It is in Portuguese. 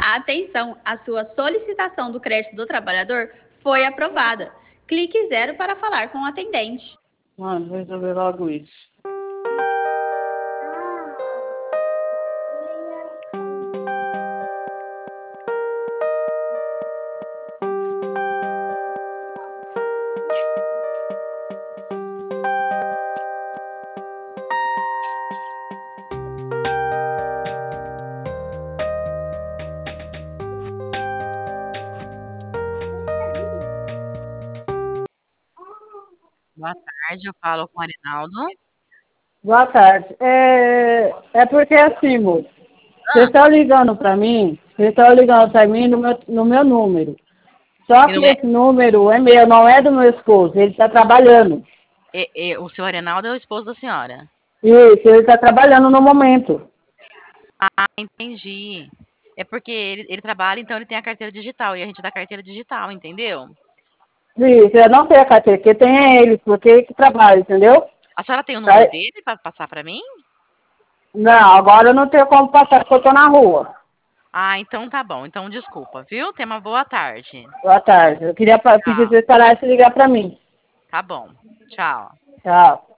Atenção, a sua solicitação do crédito do trabalhador foi aprovada. Clique 0 para falar com o atendente. Mano, vou resolver logo isso. Boa tarde, eu falo com o Arinaldo. Boa tarde. É porque assim, moço, vocês estão ligando para mim, no meu número. Só E que não é, esse número é meu, não é do meu esposo, ele está trabalhando. o seu Arinaldo é o esposo da senhora. Isso, ele está trabalhando no momento. Ah, entendi. É porque ele trabalha, então ele tem a carteira digital e a gente dá carteira digital, entendeu? Isso, eu não sei a carteira, que tem é ele, porque ele que trabalha, entendeu? A senhora tem o número Aí, dele para passar para mim? não, agora eu não tenho como passar, porque eu estou na rua. Ah, então tá bom. Então desculpa, viu? Tenha uma boa tarde. Boa tarde. Eu queria pedir Tchau. para vocês pararem de ligar para mim. Tá bom. Tchau. Tchau.